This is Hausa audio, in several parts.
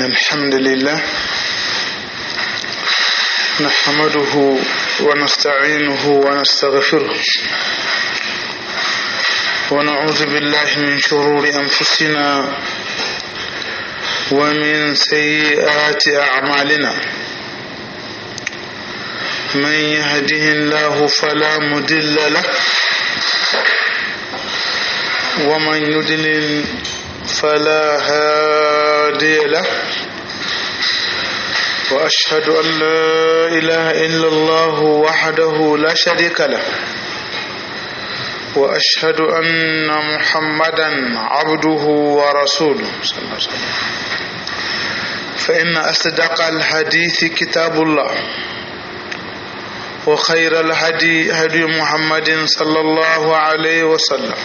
الحمد لله نحمده ونستعينه ونستغفره ونعوذ بالله من شرور أنفسنا ومن سيئات أعمالنا من يهده الله فلا مضل له ومن يضلل فلا هادي له وأشهد أن لا إله إلا الله وحده لا شريك له وأشهد أن محمدا عبده ورسوله صلى الله عليه وسلم فإن أصدق الحديث كتاب الله وخير الهدي هدي محمد صلى الله عليه وسلم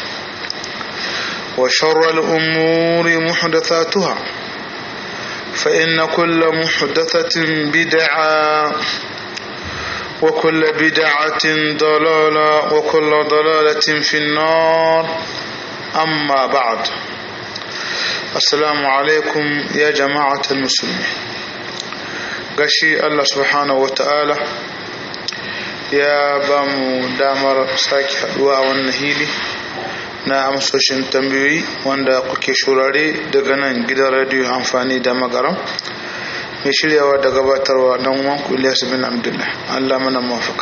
وشر الأمور محدثاتها فإن كل محدثة بدعة وكل بدعة ضلالة وكل ضلالة في النار أما بعد السلام عليكم يا جماعة المسلمين غشي الله سبحانه وتعالى يا بامو دامر ساكي حدوى والنهيلي na amsoshin tambayoyi wanda kuke shurare daga nan gidan radio amfani da magaram mai shiryawa da gabatarwa dan uwanku Ilyas bin Abdullah Allah mana muwafaka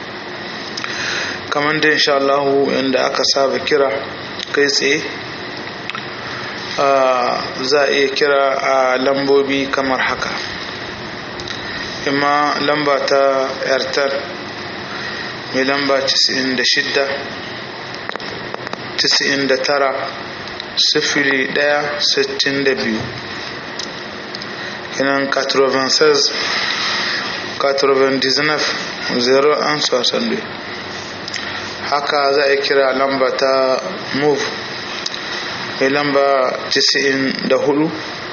kamar da insha Allah inda aka saba kira kai tsaye za a iya kira a lambobi kamar haka imma lamba ta Airtel mai lamba 96 99 kenan 96 99 01 haka za a kira lamba ta move mai lamba 94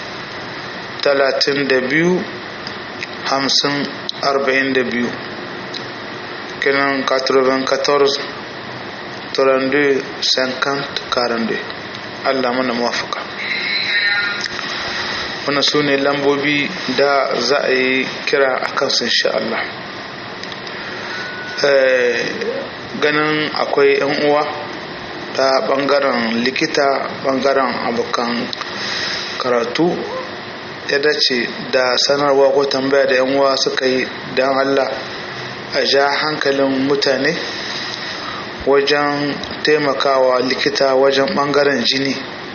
32 50 42 kenan 94 32 50 42 Allah mana muwafaka wannan su ne lambobi da za a yi kira a kansu insha Allah ganin akwai 'yan uwa ta bangaren likita bangaren abokan karatu ya dace da sanarwa ko tambaya da 'yan uwa suka yi don Allah a ja hankalin mutane wajen taimakawa likita wajen bangaren jini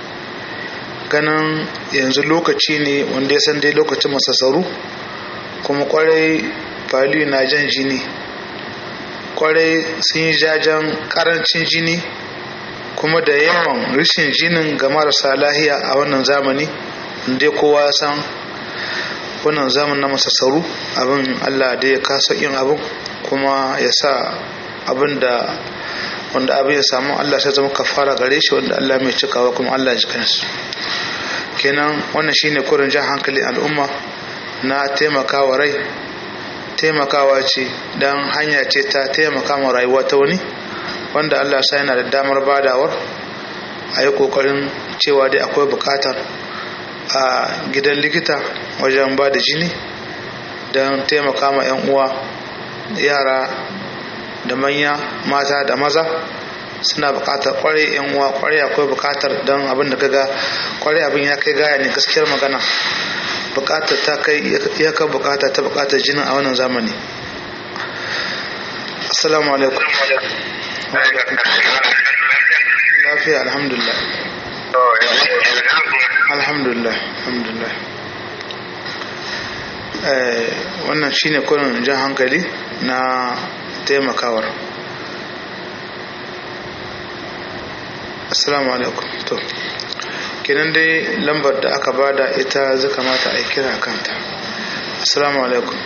ganin yanzu lokaci ne wanda ya san dai lokacin masassaru kuma kwarai faliyu na jan jini kwarai sun yi jajen karancin jini kuma da yawan rashin jinin ga marasa lahiya a wannan zamani inda kowa ya san wannan zaman na masassaru abin Allah da ya kasa yin abin kuma ya sa abin da wanda abin ya samu Allah sai zama kafara gare shi wanda Allah mai cikawa kuma Allah ya ji kansu kenan wannan shine kurin jan hankali al'umma na taimakawa rai taimakawa ce dan hanya ce ta taimaka ma rayuwa ta wani wanda Allah sai yana da damar badawar a yi kokarin cewa dai akwai bukatar a gidan likita wajen ba da jini don taimaka ma 'yan uwa yara da manya mata da maza suna bukatar kwarai yan uwa kwarai akwai bukatar don abin da kaga kwarai abin ya kai gaya ne gaskiyar magana bukatar ta kai iyakar bukata ta bukatar jinin a wannan zamani assalamu alaikum lafiya alhamdulillah alhamdulillah alhamdulillah wannan shine kullun jan hankali na taimakawar assalamu alaikum to kenan dai lambar da aka bada ita zai kamata a yi kira kanta assalamu alaikum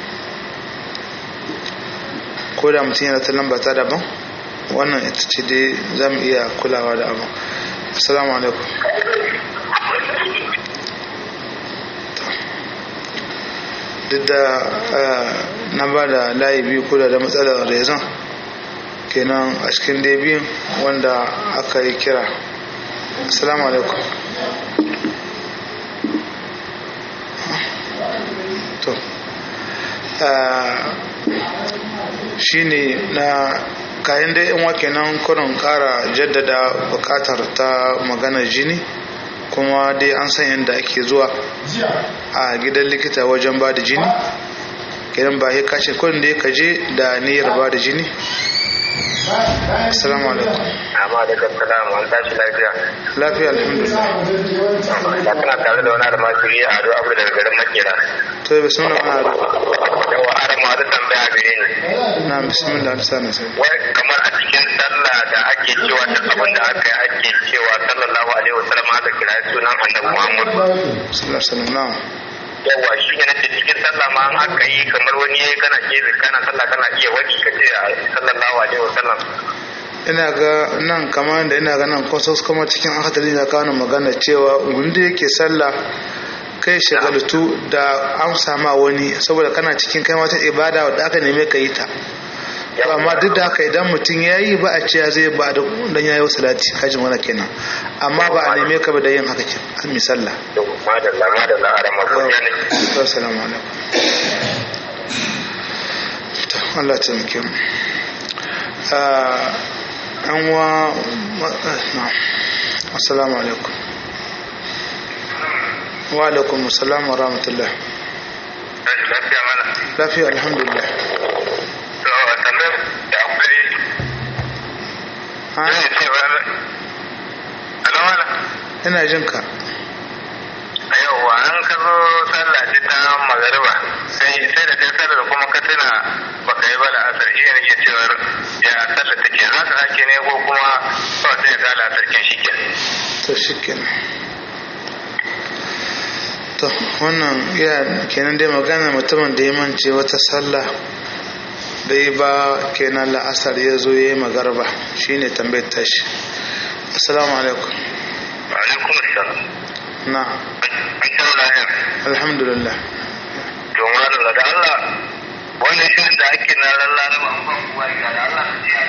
ko da mutum yana ta lamba ta daban wannan ita ce dai za mu iya kulawa da abu assalamu alaikum duk da na ba da layi biyu ko da matsalar rezon kenan a cikin dai biyun wanda aka yi kira assalamu alaikum shine na kayan da yan wake nan kurin kara jaddada bukatar ta maganar jini kuma dai an san yadda ake zuwa a gidan likita wajen ba da jini gidan ba ya kashe kurin da ya kaje da niyyar ba da jini. Assalamu alaikum. Amma da salam an tashi lafiya. Lafiya alhamdulillah. Da kana tare da wani almajiri a Ado Abu daga garin Makera. To bismillah ana da. Yawa har ma da tambaya gare ni. Na bismillah sana sai. Wai kamar a cikin sallah da ake cewa da abin da aka yi ake cewa sallallahu alaihi wasallam aka kira sunan Annabi Muhammad sallallahu alaihi wasallam. Yawa shi ne da cikin sallah ma an aka yi kamar wani yayi kana ce kana sallah kana iya wani ka ce sallallahu alaihi wasallam. Ina ga nan kamar da ina ga nan kwasos kuma cikin akadari da kawo magana cewa wanda yake sallah kai shagaltu da amsa ma wani saboda kana cikin kai wata ibada wadda aka neme ka yi ta. To amma duk da haka idan mutum ya yi ba a ce zai ba da dan yayi salati kajin wani kenan amma ba a neme ka ba da yin haka ke an misalla. Madalla arama ko ne. Assalamu alaikum. Allah ta muke mu. An wa assalamu alaikum. Wa alaikum assalam wa rahmatullah. Lafiya mana. Lafiya alhamdulillah. To tambayar da akwai ne ce ba alawala ina jin ka. Yauwa an ka zo sallah ta magariba sai da kai sallar kuma ka tuna baka yi ba da asar shi ne ke cewar ya sallar take za ka sake ne ko kuma kawai sai ka da asar kin shike. To shike. To wannan ya kenan dai magana mutumin da ya mance wata sallah bai ba kenan la'asar ya zo ya yi magarba shine tambayar tashi. Assalamu alaikum. Wa alaikum assalam. Na. Alhamdulillah. To malam da Allah wannan shirin da ake na ran Laraba an ban kuwa da Allah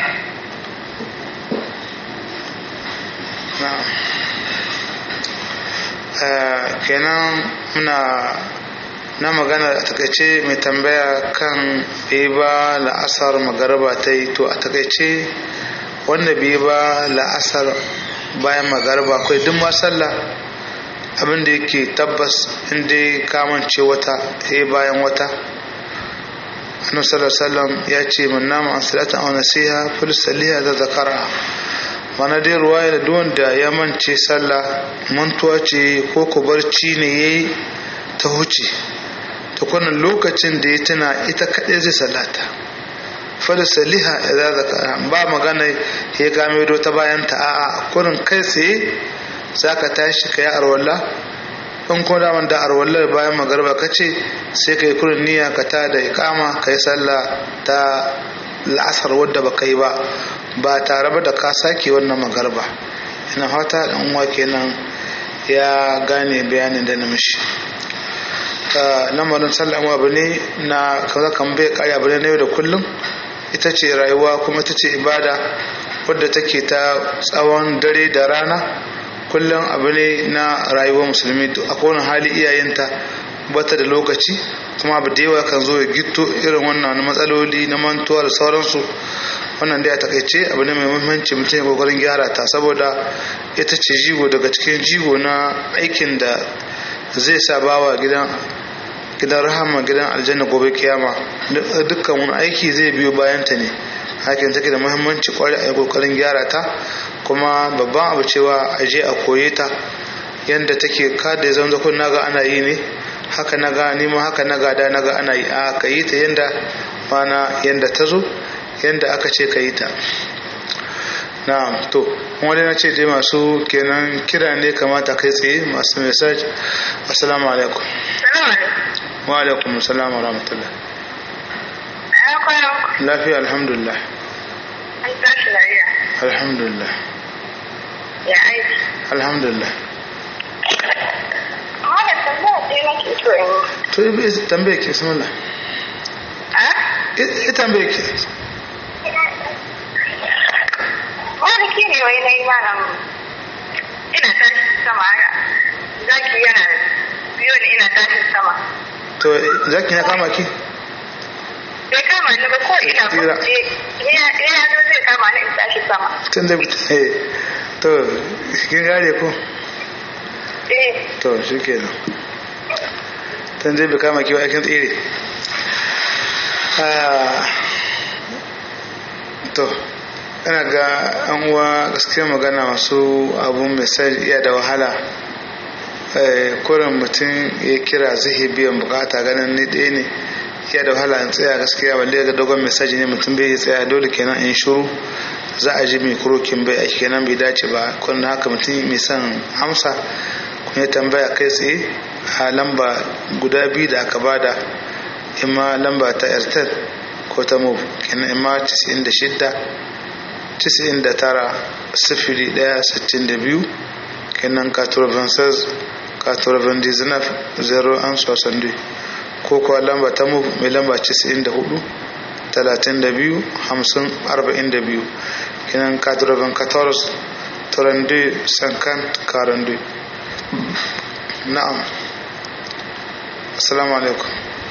na. Kenan muna na magana a takaice mai tambaya kan bai ba la'asar magaraba ta yi to a takaice wanda bai ba la'asar bayan magaraba akwai duk sallah abinda yake tabbas inda kamance wata bayan wata annabi sallallahu alaihi wasallam ya ce man nama an salata aw nasiha fil saliha da zakara mana dai ruwaya da duwan da ya mance sallah mantuwa ce ko barci ne yayi ta huce to wannan lokacin da ya tuna ita kadai zai sallata fil saliha da zakara ba magana ya game do ta bayan ta a'a kurin kai tsaye za ka tashi ka yi arwallah in kuma daman da arwallah bayan magarba ka ce sai ka yi kurin niyya ka ta da ikama ka yi sallah ta la'asar wadda ba ka yi ba tare ba da ka sake wannan magarba ina fata da uwa kenan ya gane bayanin da na mishi lamarin sallah abu ne na kaza kan bai kare abu ne na yau da kullum ita ce rayuwa kuma ita ce ibada wadda take ta tsawon dare da rana kullum abu ne na rayuwar musulmi a kowane hali iyayenta bata da lokaci kuma abu da yawa kan zo ya gito irin wannan matsaloli na mantuwa da sauransu wannan dai a takaice abu ne mai muhimmanci mutum ya kokarin gyara ta saboda ita ce jigo daga cikin jigo na aikin da zai sa bawa gidan rahama gidan aljanna gobe kiyama dukkan wani aiki zai biyo bayan ta ne hakin take da muhimmanci kwarai a kokarin gyara ta kuma babban abu cewa a je a koye ta yanda take kada ya zama kun naga ana yi ne haka naga ni ma haka naga da naga ana yi a ka yi ta yanda mana yanda ta zo yanda aka ce ka yi ta na'am to wani na ce dai masu kenan kira ne kamata kai tsaye masu message assalamu alaikum wa alaikum assalam wa rahmatullah lafiya alhamdulillah alhamdulillah ya aiki alhamdulillah wanda tambaya ce nake so in yi to yi tambaye ke bismillah ita tambaye ke wani ki ne wai na yi malam ina tashi sama haka zaki yana biyo ne ina tashi sama to zaki ya kama ki ni ba ko ina ko ya zo zai kama ni in tashi sama. Tun da to kin gare ko? To shi kenan. Tun zai bi kama kiwa aikin tsere. To ina ga an uwa gaskiya magana masu abun misali iya da wahala. Kurin mutum ya kira zai biyan bukata ganin ni ɗaya ne iya da wahala in tsaya gaskiya balle ga dogon mesaji ne mutum bai tsaya dole kenan in shuru za a ji mai kurokin bai aiki kenan bai dace ba kun haka mutum mai son amsa kun ya tambaya kai tsaye a lamba guda biyu da aka bada imma lamba ta airtel ko ta move kenan imma 96 99 01 62 kenan 96 99 01 ko kuwa lamba ta move mai lamba 94 32 50 42 kenan 94 32 50 42. Na'am. Assalamu alaikum.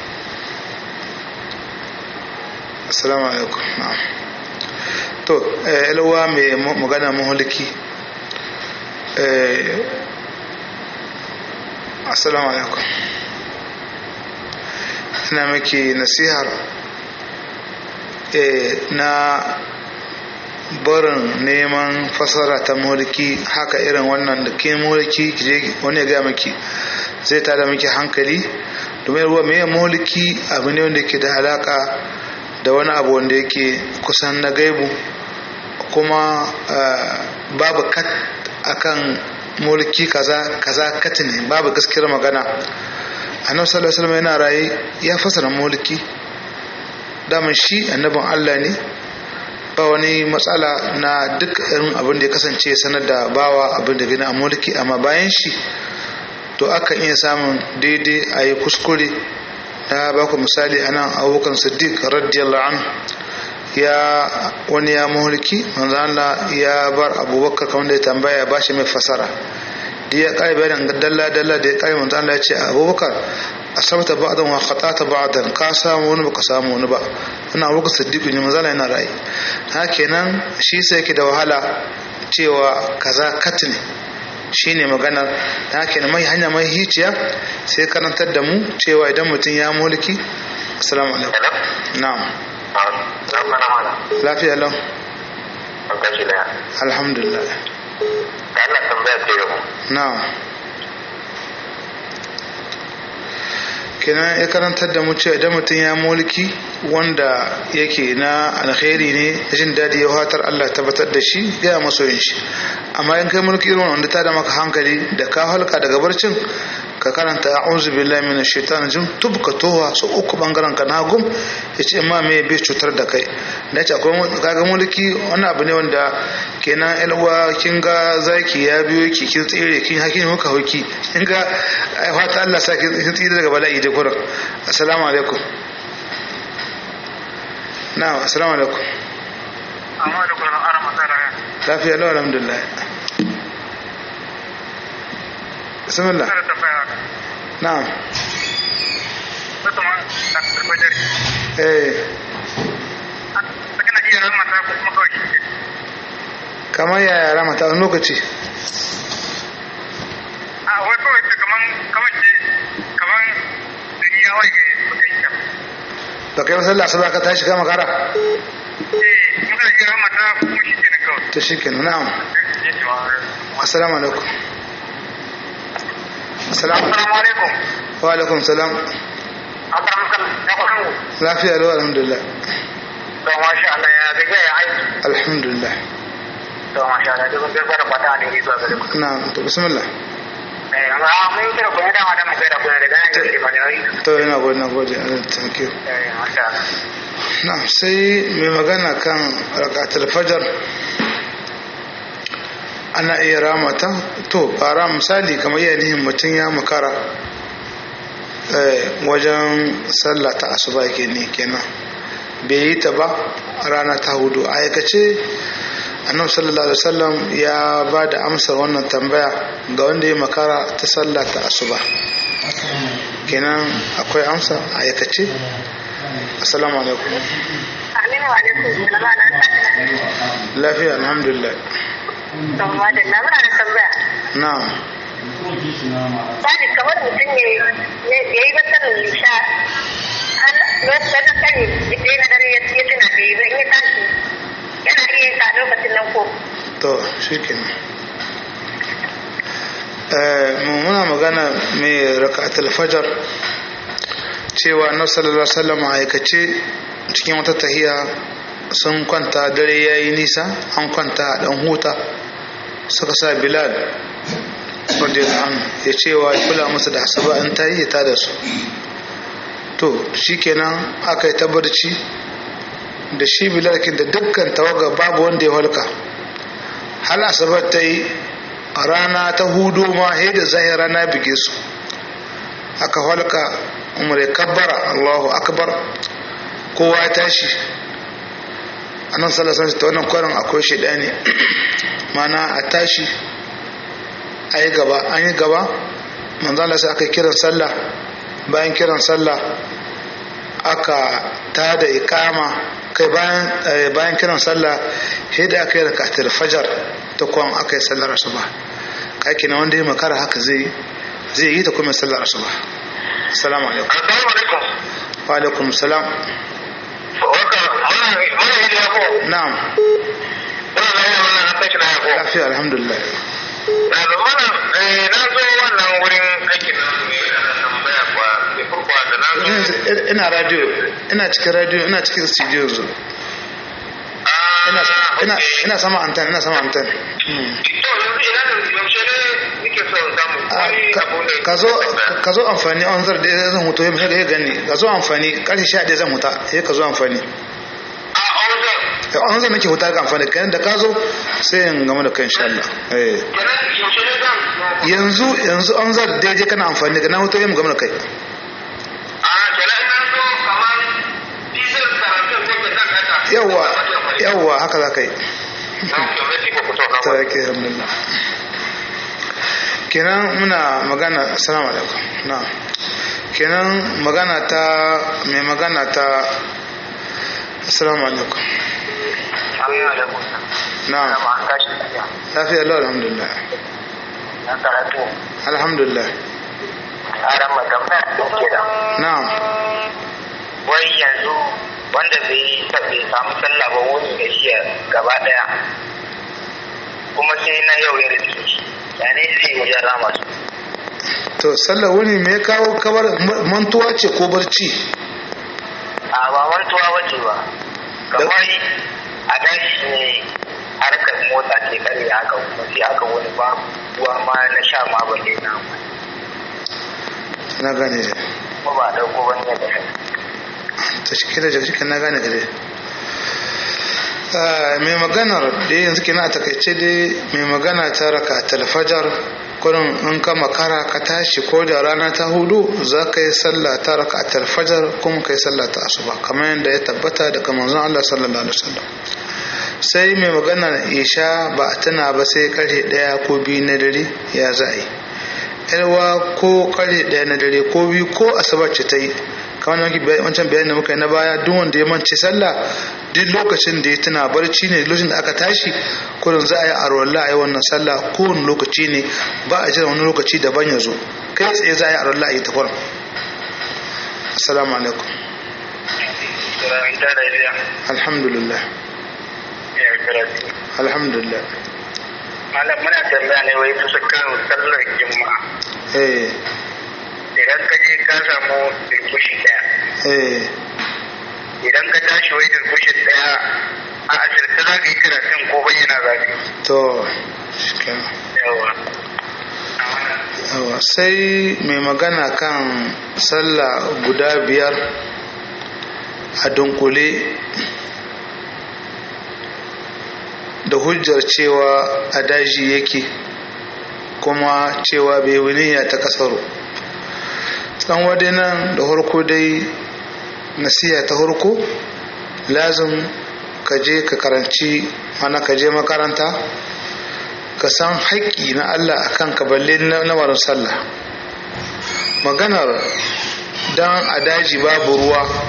Assalamu alaikum. Na'am. To elwa mai magana mahulki. Assalamu alaikum. Ina miki nasihar na barin neman fasara ta mulki haka irin wannan da ke mulki kije wani ya ga miki zai tada miki hankali domin ruwa mai mulki abu ne wanda ke da alaka da wani abu wanda yake kusan na gaibu kuma babu kat akan mulki kaza kat ne babu gaskiyar magana. Annabi sallallahu alaihi wasallam yana raye ya fasara mulki daman shi annabin Allah ne ba wani matsala na duk irin abin da ya kasance sanar da bawa abin da gani a mulki amma bayan shi to akan iya samun daidai a yi kuskure. Na baku misali anan Abubakar Siddiq radiyallahu anhu ya wani ya mulki manzo Allah ya bar Abubakar kamar da ya tambaya ba shi mai fasara da ya kai bayan dalla da ya kai manzo Allah ya ce Abubakar asabta ba'dan wa khata'ta ba'dan ka samu wani baka samu wani ba ina Abubakar Siddiq ne manzo Allah yana rai hakenan shi sai yake da wahala cewa kaza katne shine maganar hakenan mai hanya mai hiciya sai karantar da mu cewa idan mutum ya mulki. Assalamu alaikum. Na'am. Lafiya lau. Alhamdulillah. Allah tambaya ce yau. Na'am. Kenan ya karantar da mu cewa idan mutum ya mulki wanda yake na alkhairi ne jin dadi ya hatar Allah tabbatar da shi ya masoyin shi amma in kai mulki irin wanda ta da maka hankali da ka halka daga barcin ka karanta a'udhu billahi minash shaitani rajim tubka towa so uku bangaren ka na gum yace amma me bai cutar da kai da ce akwai kaga mulki wani abu ne wanda kenan elwa kin ga zaki ya biyo ki kin tsire kin hakin muka hauki kin ga ai fata Allah sa kin tsire daga bala'i da gurin. Assalamu alaikum. Na'am, assalamu alaikum. Amma da kuma ara masara. Lafiya lau alhamdulillah. Bismillah. Na'am. Kuma da fajar. Kana iya ramata ko kuma kawai. Kamar yaya ramata wani lokaci? Wai kawai ce kaman ya wai gari ko kai ta. Ba kai sallah sai ka tashi kama kara? Muka yi ramata kuma shi kenan kawai. To shi kenan na'am. Assalamu alaikum. Assalamu alaikum. Wa alaikum salam. Lafiya lau alhamdulillah. To masha Allah ya ga ya aiki. Alhamdulillah. To masha Allah duk da fara fata ne zuwa gare ku. Na'am to bismillah. Mun kira ku da ma da mu gaira ku da ganin da ke bane. To ina gode thank you. Masha Allah. Na'am sai mai magana kan rakatul fajr ana iya ramata to fara misali kamar yanayin mutum ya makara wajen sallah ta asuba yake ne kenan bai yi ta ba rana ta hudu a aikace annabi sallallahu alaihi wasallam ya ba da amsar wannan tambaya ga wanda ya makara ta sallah ta asuba kenan akwai amsa a aikace assalamu alaikum. Aminu alaikum salama na tashi. Lafiya alhamdulillah. To madalla muna da tambaya. Na'am. Sani kamar mutum ne ya yi basar nisha har lokacin sani idan na dare ya tuna da yi in ya tashi yana iya yin ta lokacin nan ko. To shikenan. Muna magana mai raka'atul fajr cewa annabi sallallahu alaihi wasallam aikace cikin wata tahiya sun kwanta dare yayi nisa an kwanta a dan huta suka sa Bilal radiyallahu anhu ya cewa ya kula musu da asuba an tayi ta da su to shikenan aka yi tabbarci da shi Bilal kin da dukkan tawaga babu wanda ya halka hal asabar ta yi a rana ta hudu ma da zahira na bige su aka halka umar ya kabbara Allahu akbar kowa ya tashi annan salasan ta wannan kwarin akwai shaidani mana a tashi a yi gaba an yi gaba manzala sai aka kiran sallah bayan kiran sallah aka tada ikama kai bayan kiran sallah sai da aka yi rakatul fajar ta kwan aka yi sallar asuba kai kina wanda ya makara haka zai yi ta kuma sallar asuba. Assalamu alaikum. Assalamu alaikum. Wa alaikum salam. Na'am. Lafiya alhamdulillah. Na zo wannan wurin aikin tambaya kwa da farko da na ina radio ina cikin radio ina cikin studio yanzu. Ina sama antan ka zo amfani an zar da zan huto ya gani ka zo amfani karshe 11 zan huta sai ka zo amfani an zar nake huta ga amfani kan da ka zo sai in gama da kai insha Allah yanzu an zar da je kana amfani ga na huto yin gama da kai yawwa haka za ka yi ta yake alhamdulillah kenan muna magana assalamu alaikum na kenan magana ta mai magana ta assalamu alaikum na lafiya lau alhamdulillah alhamdulillah na wai yanzu wanda bai samu sallah ba wani da shi gaba daya kuma sai na yau ya rike shi yani zai yi ya rama su to sallah wani me kawo kabar mantuwa ce ko barci a ba mantuwa wace ba kamar a dashi ne harkar motsa ce kare haka kuma sai aka wani ba ruwa ma na sha ma ba ne na gane kuma ba dauko wani da ta shi da jikin na gane gare mai maganar da yanzu kina a takaice dai mai magana ta raka talfajar kurin in ka makara ka tashi ko da rana ta hudu za ka yi sallah ta raka talfajar kuma ka yi sallah ta asuba kamar yadda ya tabbata daga manzon Allah sallallahu alaihi wasallam sai mai magana isha ba a tana ba sai karfe 1 ko 2 na dare ya za a yi yarwa ko karfe 1 na dare ko 2 ko asabar ce ta yi kamar wancan bayanin da muka yi na baya duk wanda ya mance sallah duk lokacin da ya tuna barci ne lokacin da aka tashi kurin za a yi arwallah a yi wannan sallah kowane lokaci ne ba a jira wani lokaci daban ya zo kai tsaye za a yi arwallah a yi ta kurin assalamu alaikum alhamdulillah alhamdulillah malam muna tambaya ne wai bisa kan sallar juma'a idan ka je ka samu dirkushi daya idan ka tashi wai dirkushin daya a asirta za ka yi karatun ko bayyana za ka yi to yawa sai mai magana kan sallah guda 5 a dunkule da hujjar cewa a daji yake kuma cewa bai wuniya ta kasaro dan wade nan da harko dai nasiya ta harko lazim ka je ka karanci mana ka je makaranta ka san haƙƙi na Allah akan ka balle lamarin sallah maganar dan a daji babu ruwa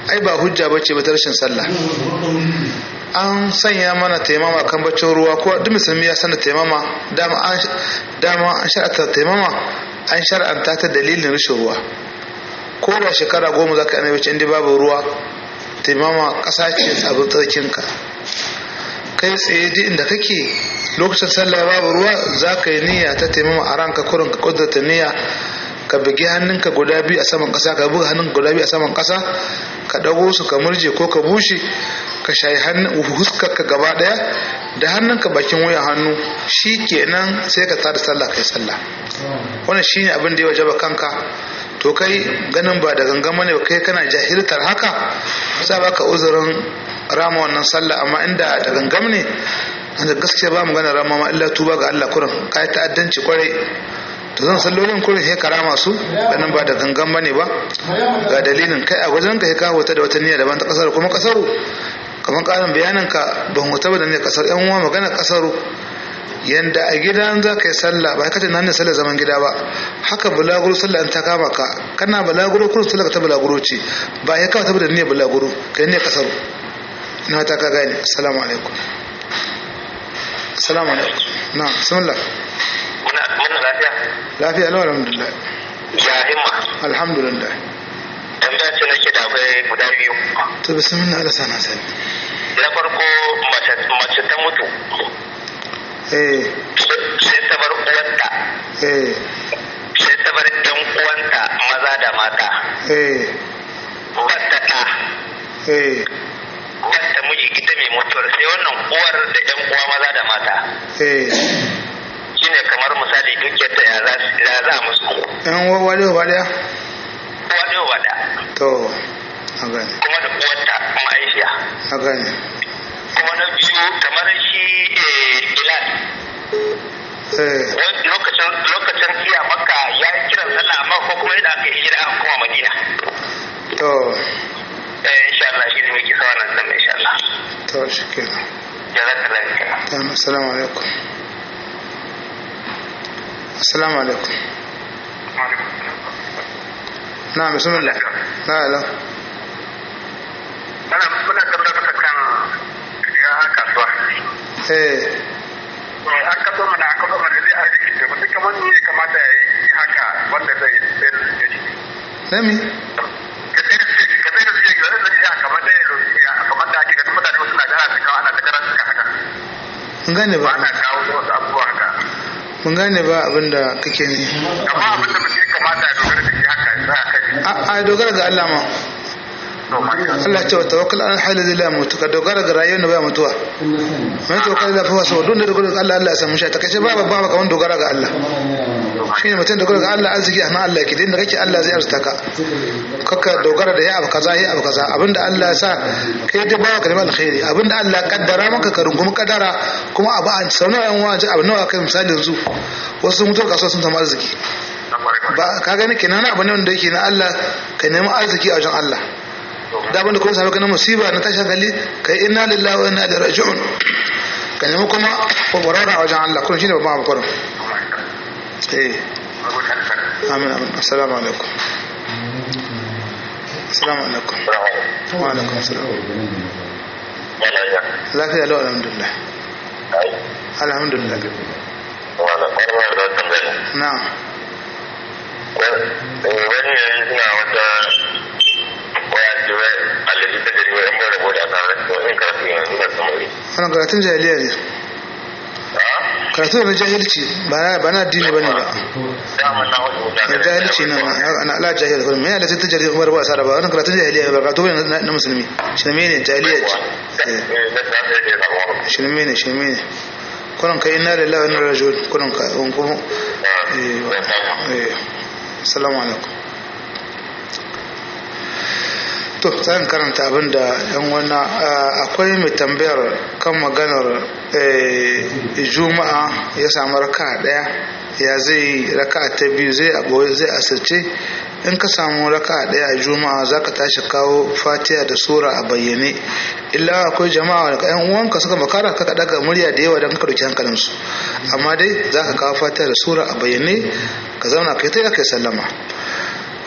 ai ba hujja bace ba ta rashin sallah. An sanya mana taimama kan baccin ruwa ko duk musulmi ya san da taimama dama an shar'anta taimama an shar'anta ta dalilin rashin ruwa ko ba shekara 10 zaka yi bacci inda babu ruwa taimama ƙasa ce abin tsarkinka kai tsaye duk inda kake lokacin sallah babu ruwa zaka yi niyya ta taimama a ranka kurin ka kudurta niyya ka bugi hannunka guda biyu a saman ƙasa ka buga hannunka guda biyu a saman ƙasa ka dago su ka murje ko ka bushe ka shayi huskarka gaba daya da hannunka bakin wuyan hannu shi kenan sai ka tada sallah kai sallah. Wannan shine abin da ya wajaba kanka to kai ganin ba da gangama ne kai kana jahiltar haka za baka uzurin rama wannan sallah amma inda da gangam ne da gaskiya ba mu gana rama ma illa tuba ga Allah kurin kai ta'addanci kwarai to zan sallolin kurin sai karama su ganin ba da gangan bane ba ga dalilin kai a wajen ka ka hota da wata niyya daban ta kasar kuma kasaru kamar karin bayanin ka ban hota ba da ne kasar yan uwa magana kasaru yanda a gidan za ka yi sallah ba ka tunanin sallah zaman gida ba haka bulaguro sallah in ta kama ka kana bulaguro kurin sallah ka ta bulaguro ce ba ya kawo ta da niyyar bulaguro kai ne kasaru ina ta ka gane. Assalamu alaikum. Assalamu alaikum. Na bismillah. Muna lafiya? Lafiya lau alhamdulillah. Ya himma? Alhamdulillah. Tambaya ce nake da akwai guda biyu. To bismillah Allah sana sani. Na farko mace ta mutu. Sai ta bar uwanta. Sai ta bar ɗan uwanta maza da mata. Wata ɗa. Wata miji ita mai mutuwar sai wannan uwar da ɗan uwa maza da mata. Shine kamar misali dukiyar ta ya za musu. Yan uwa da uwa daya? Uwa da uwa daya. To, a gane. Kuma da uwarta ma'aikiya. A gane. Kuma na biyu kamar shi Bilal. Lokacin iya Makka ya yi kiran sallah amma ko kuma yadda aka yi hijira aka kuma Madina. To. Insha Allah shi ne muke sa wannan sallah insha Allah. To shi kenan. Jazakallahu. Assalamu alaikum. Assalamu alaikum. Na bismillah. Na ala. Ana kuna tabbata kan ya kasuwa. An kaso mana zai arziki da mutum kamar ni ya kamata ya yi haka wanda zai sayar da shi. Nami? Ka sayar da shi ya kamar da ake ganin mutane suna da ana kawo ana ta karatu haka. Mun gane ba. Ana kawo wasu abubuwa haka. Mun gane ba abinda kake ne. Amma abinda mutum ya kamata ya dogara da shi haka za a kai. A dogara ga Allah ma. Allah ce wa tawakkal ala alladhi la yamut ka dogara ga rayuwar da baya mutuwa mai tawakkal la fa sau don da dogara ga Allah ya samu shi ta kace ba kaman dogara ga Allah shine mutum dogara ga Allah arziki a nan Allah yake da kake Allah zai arzuta ka kaka dogara da ya abu kaza abinda Allah ya sa kai da ba ka da alkhairi abinda Allah kaddara maka ka rungumi kaddara kuma abu an sauna yan waje abu nawa kai misali yanzu wasu mutuwa kasuwa sun samu arziki ba ka gani kenan abu ne wanda yake na Allah ka nemi arziki a wajen Allah da abinda kuma samu kana musiba na tashi hankali kai inna lillahi wa inna ilaihi raji'un ka nemi kuma warwara a wajen Allah kuma shine babban abu kurum amin assalamu alaikum assalamu alaikum wa alaikum assalam lafiya lau alhamdulillah alhamdulillah na'am wani yanzu na wata wannan karatun jahiliya ne karatun na jahilci ba na addini ba ne ba na jahilci na ala jahil kuma mai halatta ta jahiliya kuma ba sa ba wannan karatun jahiliya ba karatu ne na musulmi shirme ne jahiliya ce shirme ne kunan ka inna lillahi wa inna ilaihi raji'un kunan ka kuma assalamu alaikum to zan karanta abinda yan wannan akwai mai tambayar kan maganar juma'a ya samu raka daya ya zai raka ta biyu zai aboye zai asirce in ka samu raka daya a juma'a zaka tashi kawo fatiha da sura a bayyane illa akwai jama'a da yan uwanka suka makara ka daga murya da yawa don ka dauki hankalinsu amma dai zaka kawo fatiha da sura a bayyane ka zauna kai ta kai sallama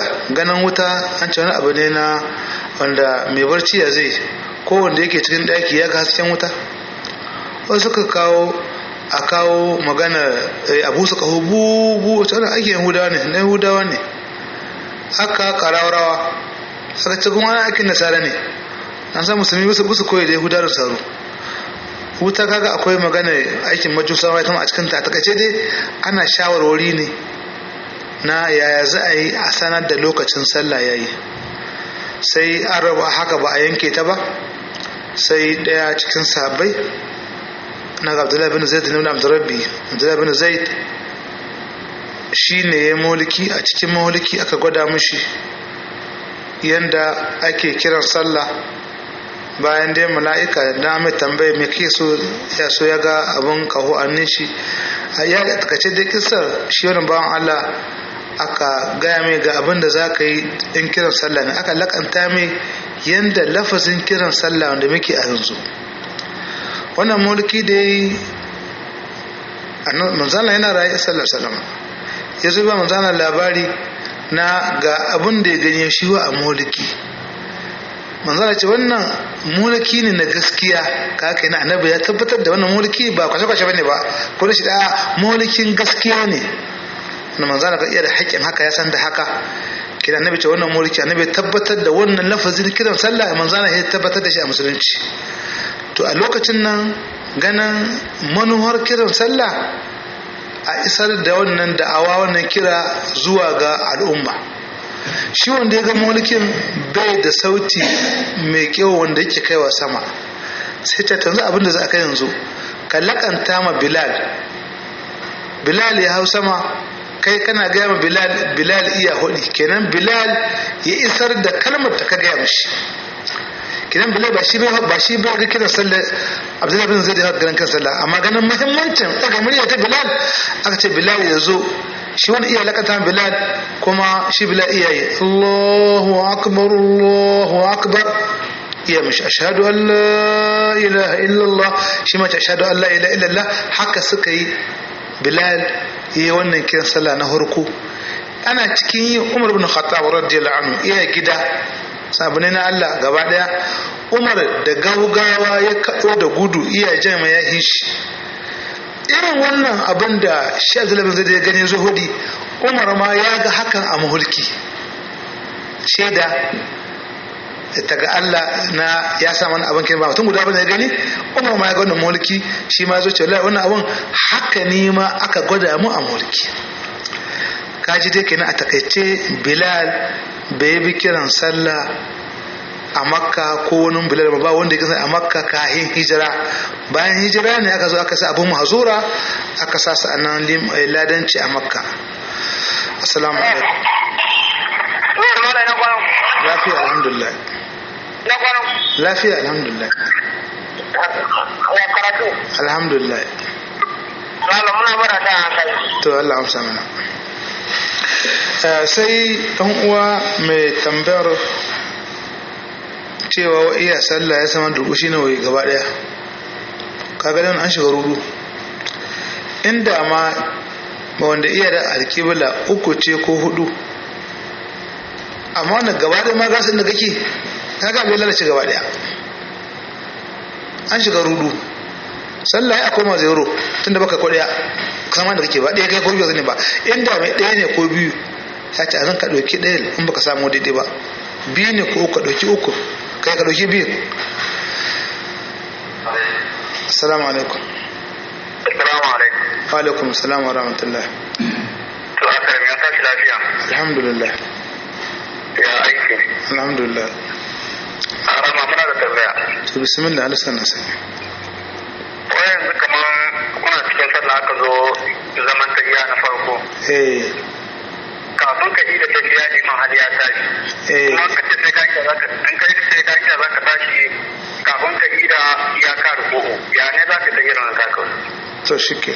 ganin wuta an ce wani abu ne na wanda mai barci ya zai ko wanda yake cikin daki ya ga hasken wuta wasu suka kawo magana abu su kawo bubu wacce wani ake yahudawa ne aka karawarawa aka ce kuma wani aikin nasara ne an san musulmi bisa koyi da yahudawa da tsaro wuta kaga akwai magana aikin majusawa ita a cikin ta takaice dai ana shawarwari ne na yaya za a yi a sanar da lokacin sallah yayi sai an raba haka ba a yanke ta ba sai daya cikin sahabbai na ga Abdullahi bin Zaid ibn Abdurrabbi Abdullahi bin Zaid shine ya mulki a cikin mulki aka gwada mishi yanda ake kiran sallah bayan dai mala'ika da mai tambaye me ke so ya ga abun kaho annin shi ya takace da kissar shi wannan bawan Allah aka gaya mai ga abin da za ka yi in kiran sallah ne aka lakanta mai yanda lafazin kiran sallah wanda muke a yanzu wannan mulki da yi manzana yana rayu sallar salama ya zuba manzana labari na ga abin da ya ganye shi wa a mulki manzana ce wannan mulki ne na gaskiya ka haka yana annabi ya tabbatar da wannan mulki ba kwashe-kwashe bane ba ko da shi da mulkin gaskiya ne na manzana ka iya da haƙƙin haka ya san da haka kira annabi ce wannan mulki annabi tabbatar da wannan lafazin kiran sallah manzana ya tabbatar da shi a musulunci to a lokacin nan ganin manuwar kiran sallah a isar da wannan da'awa wannan kira zuwa ga al'umma. Shi wanda ya ga mulkin bai da sauti mai kyau wanda yake kaiwa sama, sai ta tanzu abin da za a kai yanzu ka lakanta ma Bilal ya hau sama, kai kana gaya ma Bilal iya hudi, kenan Bilal ya isar da kalmar da ka gaya mishi. Kenan Bilal ba shi ba ga kiran sallah Abdullahi bin Zaid ya ga kan sallah, amma ganin muhimmancin daga murya ta Bilal aka ce Bilal ya zo. Shi wani iya lakata Bilal, kuma shi Bilal iya yi Allahu akbar iya mishi ashhadu an la ilaha illallah, shi ma ashhadu an la ilaha illallah. Haka suka yi Bilal yi wannan kiran sallah na harko. Ana cikin yi Umar bin Khattab radiyallahu anhu iya gida sabune na Allah gaba daya. Umar da gaugawa ya kado da gudu iya jama ya hishi. Irin wannan abin da shi Abdullahi bin Zaid ya gani zuhudi, Umar ma ya ga hakan a mahulki. Shaida ta ga Allah na ya sa mana abin kai ba mutum guda bane ya gani, Umar ma ya ga wannan mulki, shi ma zo ce wallahi wannan abin haka ne ma aka gwada mu a mulki. Kaji dai kenan a takaice Bilal bai bi kiran sallah a Makka ko wani Bilal ba wanda ya a Makka kahin hijira. Bayan hijira ne aka zo aka sa Abu Mahzura aka sa su anan ladanci a Makka. Assalamu alaikum. Lafiya alhamdulillah. Lafiya alhamdulillah. Alhamdulillah. muna bara da hankali. To Allah amsa mana. Sai ɗan uwa mai tambayar cewa wa iya sallah ya sama durƙushi na wai gaba ɗaya. Kaga dan an shiga rudu. Inda ma wanda iya da alƙibla uku ce ko hudu, amma wannan gaba ɗaya ma gasin da kake kaga bai lalace gaba ɗaya. An shiga rudu. Sallah ya koma zero tunda baka ko ɗaya sama da kake ba ɗaya kai ko biyu zane ba. Inda mai ɗaya ne ko biyu ya ce a zan ka ɗauki ɗaya in baka samu daidai ba, biyu ne ko uku ka ɗauki uku, kai ka ɗauki biyu. Assalamu alaikum. Assalamu alaikum. Wa alaikum assalam wa rahmatullah. To haka ne, ya tashi lafiya. Alhamdulillah. Ya aiki. Alhamdulillah. Arama muna da tambaya. To bismillah, Allah sana sai. Wai yanzu kaman kuna cikin sallah aka zo zaman tafiya na farko. Kafin ka yi da tafiya liman hali ya tashi. Kuma ka ce sai ka yi zaka in ka yi sai ka yi zaka tashi kafin ka yi da iyaka ruku'u. Ya ne zaka ta irin haka? To shike.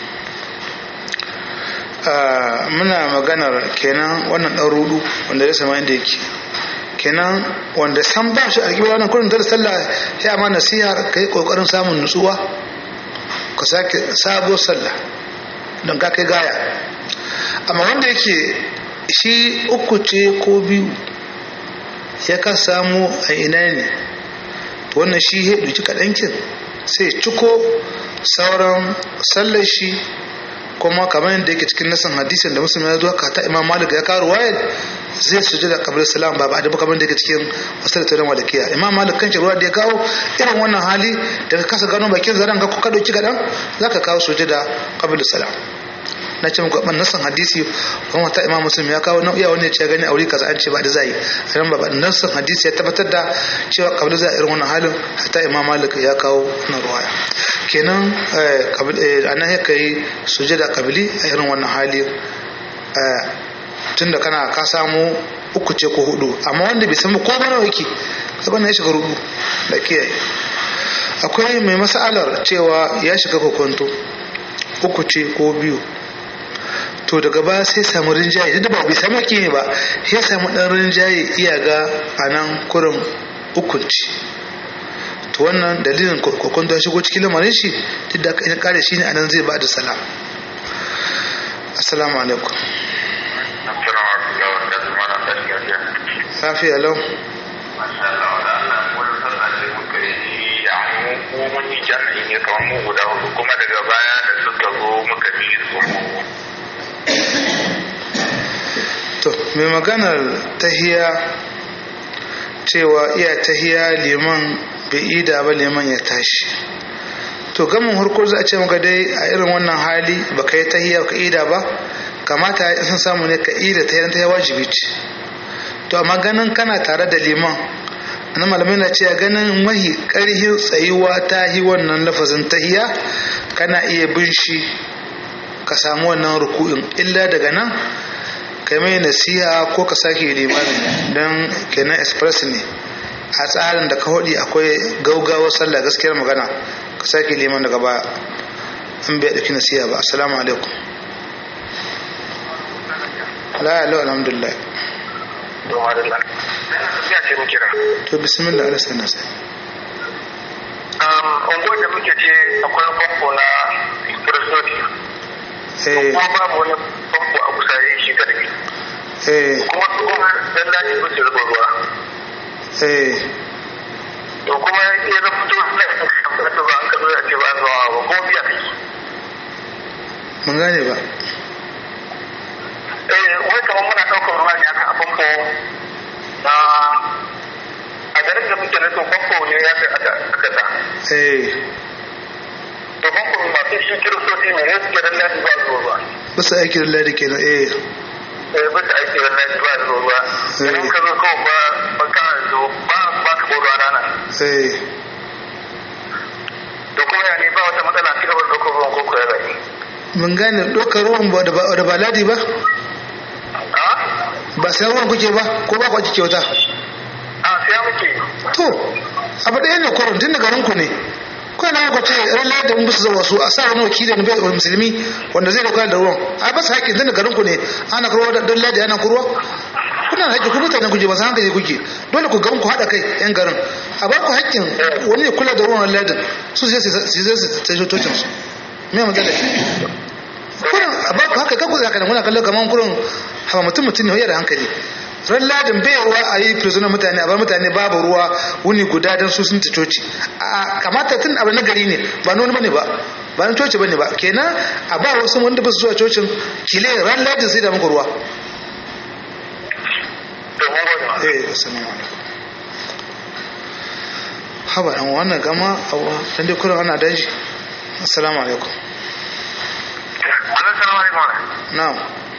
Muna maganar kenan wannan dan rudu wanda ya sama inda yake. Kenan wanda san ba shi a kiba wannan kullun da sallah ya ma nasiha kai kokarin samun nutsuwa ka sake sabo sallah don ka kai gaya. Amma wanda yake shi uku ce ko biyu ya ka samu a ina ne, wannan shi ya duki kaɗankin sai ciko sauran sallar shi, kuma kamar yadda yake cikin nasan hadisin da musulmi ya zo ka ta Imam Malik ya kawo ruwayar zai sujada qabla salam ba da kamar da yake cikin wasu da malikiya. Imam Malik kan ruwa da ya kawo irin wannan hali da ka kasa gano bakin zaran ka ka dauki kadan zaka kawo sujada qabla salam. Na ce muku nasan hadisi kuma ta Imam Muslim ya kawo nau'iya wanda ya ce gani aure kaza an ce ba da zai ran ba nasan hadisi ya tabbatar da cewa qabla za irin wannan halin hatta Imam Malik ya kawo wannan ruwaya. Kenan anan ya kai sujada qabli a irin wannan hali tunda kana ka samu uku ce ko hudu, amma wanda bai san ko mana yake kaga ya shiga rudu da kiyaye. Akwai mai masalar cewa ya shiga kokonto uku ce ko biyu, to daga baya sai samu rinjaye duk da ba bai samu ne ba, sai samu dan rinjaye iya ga anan kurin hukunci. To wannan dalilin kokonto ya shigo cikin lamarin shi duk da in kare shi ne anan zai ba da salam. Assalamu alaikum. Lafiya lau. mun yi jami'i ne kamar mu guda hudu kuma daga baya da suka zo muka bi su. To mai maganar tahiya cewa iya tahiya liman bai ida ba liman ya tashi, to gamin harko za a ce maka dai a irin wannan hali ba ka yi tahiyya ka ida ba kamata in sun samu ne ka ida tahiyya wajibi ce to amma ganin kana tare da liman na malamai na cewa ganin mahi karhin tsayuwa ta yi wannan lafazin tahiyya kana iya bin shi ka samu wannan ruku'in illa daga nan kai mai nasiha ko ka sake limami don kenan express ne a tsarin da ka hudi akwai gaugawar sallah gaskiyar magana ka sake liman daga baya in bai dauki nasiha ba. Assalamu alaikum. la ilaha alhamdulillah. To bismillah ala sanna sai. Unguwar da muke ce akwai famfo na kiristoci. Kuma babu wani famfo a kusa da shi kadai. Kuma su kuma dan daji ba su rubar ruwa. To kuma ya zama to da ba an kazo ya ce ba zuwa ba ko biya kai. Mun gane ba. Wai kamar muna ɗaukar ruwa ne aka a famfo na a garin da muke na to famfo ne ya ce aka sa. To famfo masu shi kiristoci ne ya suke dan daji ba zuwa ba. Basu aikin ladi kenan bisa aikin ladi ba zuwa ba. Idan ka zo kawai ba ka zo ba ka bodo rana. To kuma ya ne ba wata matsala ci gaba da ɗaukar ruwan koko ya zai. Mun gane ɗaukar ruwan da ba ladi ba? Ba sai ruwan kuke ba ko ba ku kike wata? Sai muke. To abu ɗaya ne kwaron tun da garinku ne. Kawai na ku ce ran ladi mun bisa zuwa su a sa wani wakili na bai musulmi wanda zai dauka da ruwan. A ba su haƙƙin tun da garinku ne ana kurwa da dan ladi ana kurwa. Kuna da haƙƙi ku mutane kuje ba san hankali kuke dole ku gaban ku haɗa kai yan garin a ba ku haƙƙin wani ya kula da ruwan ladin su sai su tashi tocin su. Me matsala? Kurin a ba ku haka kanku zaka muna kallon kaman kurin hawa mutum ne da hankali. Ran ladin baiwa a yi prisoner mutane a bar mutane babu ruwa wuni guda don su sun coci a kamata tun abu na gari ne ba nuna bane ba na coci bane ba kenan a ba wasu wanda ba su zuwa cocin kile ran ladin sai da muku ruwa. Assalamu alaikum. Haba dan wannan gama awa dan dai kurin ana daji. Assalamu alaikum. Assalamu alaikum. Na'am.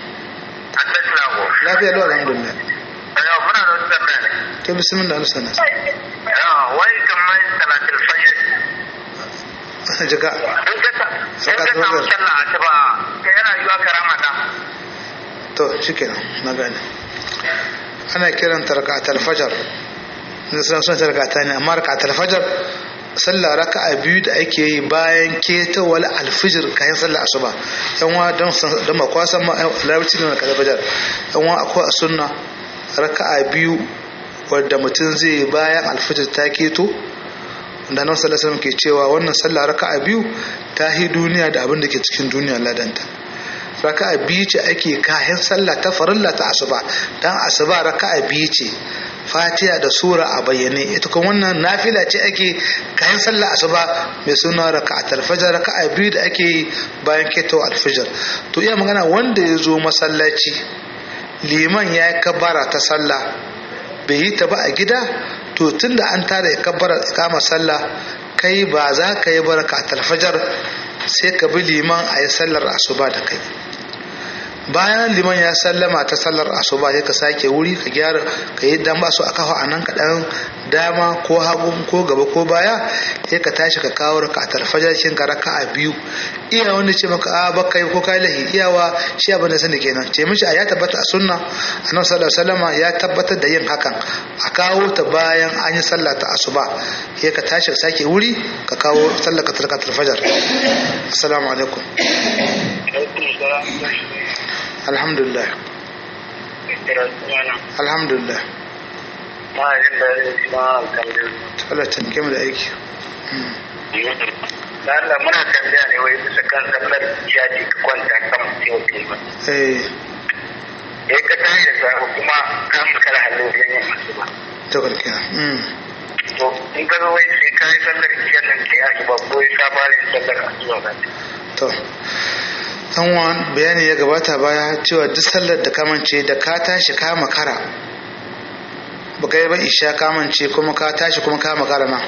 Lafiya lau alhamdulillah. Muna da wata tambaya ne. To bismillah al-sana. Wai kamar salatul fajr. Jaka. In ka samu sallah asuba kai yana yiwa karama ta. To shikenan na gane. Ana kiran tarkatul fajr. Ne san tarkata ne amma tarkatul fajr sallah raka'a biyu da ake yi bayan ketawal alfijir kayan sallah asuba yan wa don makwasan larabci ne na fajar yan wa akwai a sunna raka'a biyu wadda mutum zai yi bayan alfijir ta keto da nan sallah sallam ke cewa wannan sallah raka'a biyu ta hi duniya da abin da ke cikin duniya ladanta raka'a biyu ce ake kayan sallah ta farilla ta asuba dan asuba raka'a biyu ce fatiha da sura a bayyane ita kuma wannan nafila ce ake kayan sallah asuba mai suna raka'atul fajr raka'a biyu da ake bayan keto alfajr to iya magana wanda ya zo masallaci liman ya yi kabbara ta sallah bai yi ta ba a gida to tunda an tada ya kabbara kama sallah kai ba za ka yi barakatul fajr sai ka bi liman a yi sallar asuba da kai bayan liman ya sallama ta sallar asuba sai ka sake wuri ka gyara ka yi dan ba su a kafa anan ka dan dama ko hagu ko gaba ko baya sai ka tashi ka kawo rakatar fajar shin ka raka'a biyu iya wanda ce maka a bakai ko kai lahi iyawa shi abin da sani kenan ce mishi ya tabbata a sunna annabi sallallahu alaihi wasallam ya tabbatar da yin hakan a kawo ta bayan an yi sallah ta asuba sai ka tashi ka sake wuri ka kawo sallar ka rakatar fajar. Assalamu alaikum. Alhamdulillah. Alhamdulillah. Allah tanke mu da aiki. Allah muna tambaya ne wai bisa kan sallar jaji ka kwanta kan mutum kai ba. Ka tayi da safe kuma ka makara halin wajen yin asuba. To kalkina. To in ka zo wai sai ka yi sallar jiyan nan kai asuba ko ka fara yin sallar asuba ba. To ɗan bayani ya gabata baya cewa duk sallar da kamance da ka tashi ka makara ba kai ba isha kamance kuma ka tashi kuma ka makara nan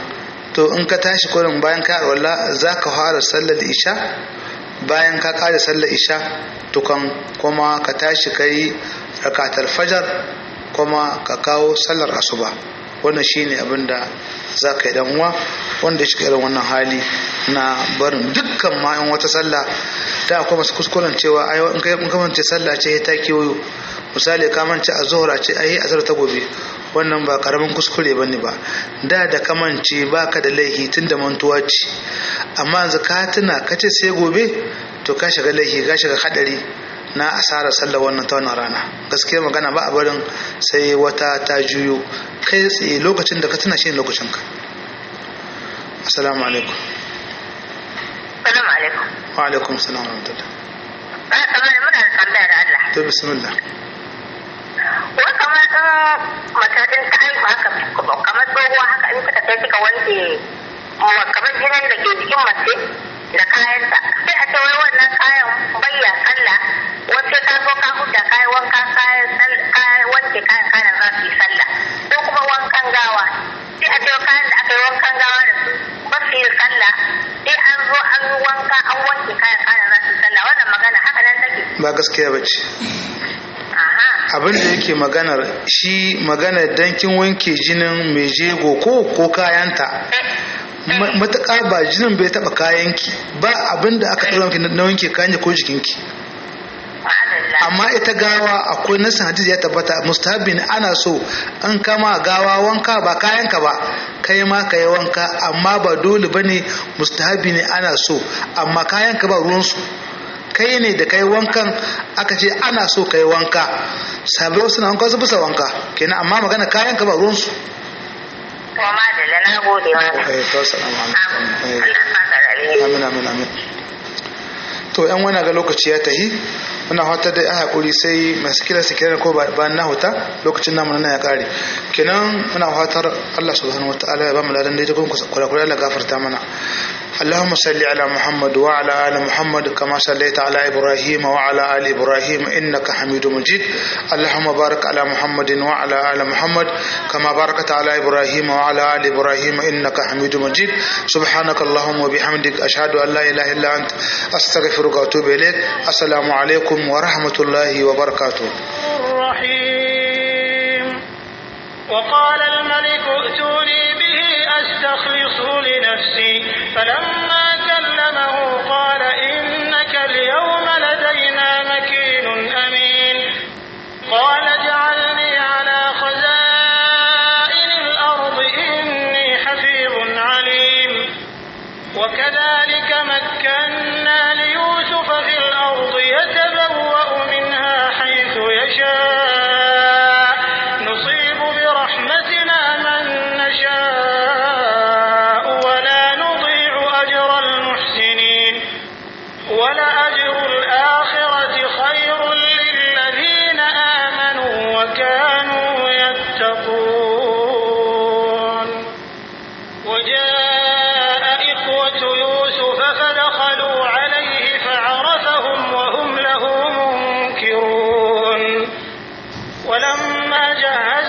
to in ka tashi kurin bayan ka arwalla za ka fara sallar isha, bayan ka kare sallar isha tukan kuma ka tashi ka yi rakatar fajar kuma ka kawo sallar asuba. Wannan shine abin da za ka yi dan uwa wanda ya shiga irin wannan hali na barin dukkan ma in wata sallah ta akwai masu kuskuren cewa ai in ka mance sallah ce ta kewayo, misali ka mance a zuhura ce ai azhar ta gobe, wannan ba karamin kuskure bane ba. Da ka mance baka da laifi tunda mantuwa ce, amma yanzu ka tuna kace sai gobe to ka shiga laifi, ka shiga hadari na asarar sallar wannan ta wannan rana. Gaskiya magana ba a barin sai wata ta juyo, kai tsaye lokacin da ka tuna shi lokacin ka. Assalamu alaikum. Assalamu alaikum. Wa alaikum assalam wa rahmatullah. Ana tsammanin muna da tambaya da Allah. To bismillah. Wai kamar mace din ta haihu haka kamar tsohuwa haka in ka tafi kika wanke kamar jinin da ke jikin mace da kayanta, sai a ce wai wannan kayan bayya sallah, wace ka zo ka huta kayan wanka kayan wanke kayan kayan za su yi sallah, ko kuma wankan gawa sai a ce kayan da aka yi wankan gawa da su ba su yi sallah, sai an zo an yi wanka an wanke kayan kayan za su yi sallah. Wannan magana haka nan take Ba gaskiya bace. Abin da yake maganar shi maganar dankin wanke jinin mai jego ko kayanta, matuƙa ba jinin bai taɓa kayanki ba, abin da aka ɗaura na wanke kayan ko jikinki. Amma ita gawa akwai nasin hadisi ya tabbata mustahabi ne, ana so an kama gawa wanka ba kayanka ba kai ma ka yi wanka, amma ba dole bane, mustahabi ne ana so, amma kayanka ba ruwansu, kai ne da kai wankan aka ce ana so kai wanka. Sabai wasu na wanka su bisa wanka kenan, amma magana kayanka ba ruwansu. Kuma da na gode mana. Amin. To yan wani ga lokaci ya tahi, muna hota da ya haƙuri sai masu kira su kira ko ba na huta lokacin namu na ya ƙare kenan. Muna fatar Allah subhanahu wataala ya ba mu ladan daidai kuma kurakurai Allah gafarta mana. اللهم صل على محمد وعلى آل محمد كما صليت على إبراهيم وعلى آل إبراهيم إنك حميد مجيد. اللهم بارك على محمد وعلى آل محمد كما باركت على إبراهيم وعلى آل إبراهيم إنك حميد مجيد. سبحانك اللهم وبحمدك أشهد أن لا إله إلا أنت أستغفرك وأتوب إليك. السلام عليكم ورحمة الله وبركاته. الرحيم. وقال الملك ائتوني به أستخلصه لنفسي فلما كلمه قال إنك اليوم لدينا مكين أمين. قال اجعلني على خزائن الأرض إني حفيظ عليم. وكذلك مكنا ليوسف في الأرض يتبوأ منها حيث يشاء نصيب برحمتنا من نشاء ولا نضيع أجر المحسنين ولأجر الآخرة خير للذين آمنوا وكانوا يتقون. وجاء إخوة يوسف فدخلوا عليه فعرفهم وهم له منكرون. ولما جهز